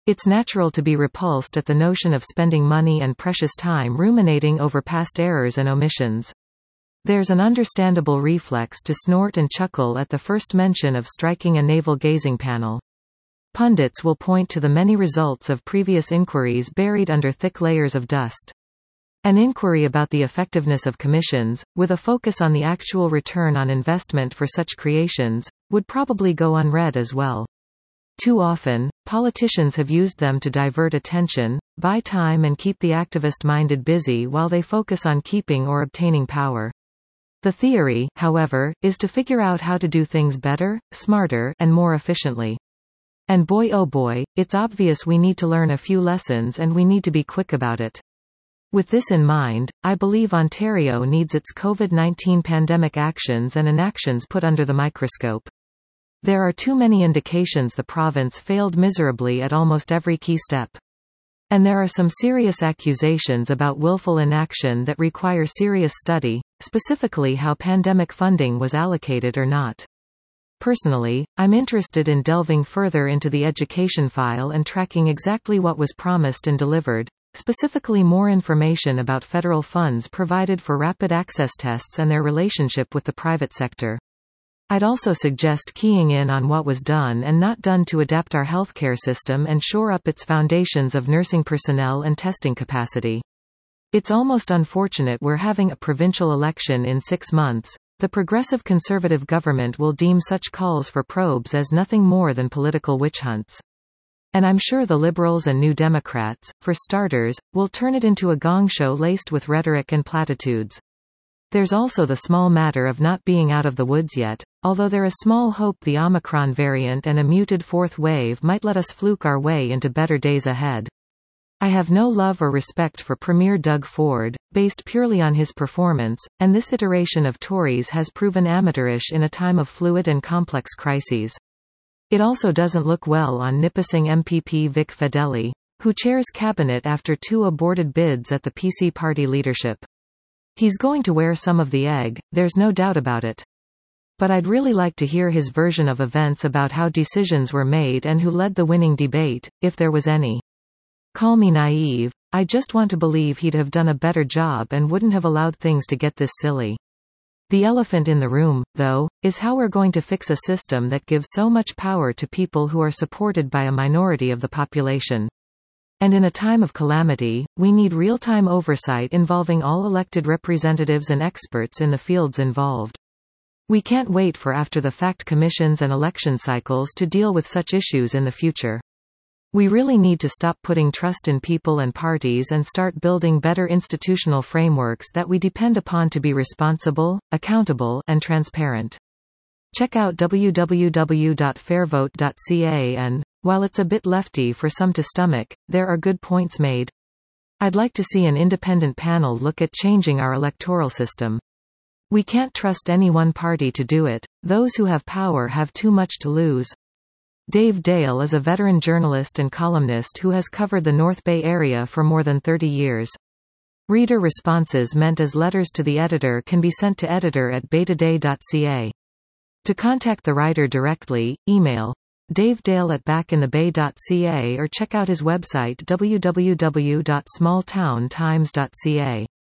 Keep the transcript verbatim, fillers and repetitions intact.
It's natural to be repulsed at the notion of spending money and precious time ruminating over past errors and omissions. There's an understandable reflex to snort and chuckle at the first mention of striking a navel-gazing panel. Pundits will point to the many results of previous inquiries buried under thick layers of dust. An inquiry about the effectiveness of commissions, with a focus on the actual return on investment for such creations, would probably go unread as well. Too often, politicians have used them to divert attention, buy time and keep the activist-minded busy while they focus on keeping or obtaining power. The theory, however, is to figure out how to do things better, smarter, and more efficiently. And boy oh boy, it's obvious we need to learn a few lessons and we need to be quick about it. With this in mind, I believe Ontario needs its COVID nineteen pandemic actions and inactions put under the microscope. There are too many indications the province failed miserably at almost every key step. And there are some serious accusations about willful inaction that require serious study, specifically how pandemic funding was allocated or not. Personally, I'm interested in delving further into the education file and tracking exactly what was promised and delivered. Specifically more information about federal funds provided for rapid access tests and their relationship with the private sector. I'd also suggest keying in on what was done and not done to adapt our healthcare system and shore up its foundations of nursing personnel and testing capacity. It's almost unfortunate we're having a provincial election in six months. The Progressive Conservative government will deem such calls for probes as nothing more than political witch hunts. And I'm sure the Liberals and New Democrats, for starters, will turn it into a gong show laced with rhetoric and platitudes. There's also the small matter of not being out of the woods yet, although there is small hope the Omicron variant and a muted fourth wave might let us fluke our way into better days ahead. I have no love or respect for Premier Doug Ford, based purely on his performance, and this iteration of Tories has proven amateurish in a time of fluid and complex crises. It also doesn't look well on Nipissing M P P Vic Fedeli, who chairs cabinet after two aborted bids at the P C party leadership. He's going to wear some of the egg, there's no doubt about it. But I'd really like to hear his version of events about how decisions were made and who led the winning debate, if there was any. Call me naive, I just want to believe he'd have done a better job and wouldn't have allowed things to get this silly. The elephant in the room, though, is how we're going to fix a system that gives so much power to people who are supported by a minority of the population. And in a time of calamity, we need real-time oversight involving all elected representatives and experts in the fields involved. We can't wait for after-the-fact commissions and election cycles to deal with such issues in the future. We really need to stop putting trust in people and parties and start building better institutional frameworks that we depend upon to be responsible, accountable, and transparent. Check out w w w dot fair vote dot c a and, while it's a bit lefty for some to stomach, there are good points made. I'd like to see an independent panel look at changing our electoral system. We can't trust any one party to do it. Those who have power have too much to lose. Dave Dale is a veteran journalist and columnist who has covered the North Bay area for more than thirty years. Reader responses meant as letters to the editor can be sent to editor at betaday dot c a. To contact the writer directly, email davedale at backinthebay dot c a or check out his website w w w dot small town times dot c a.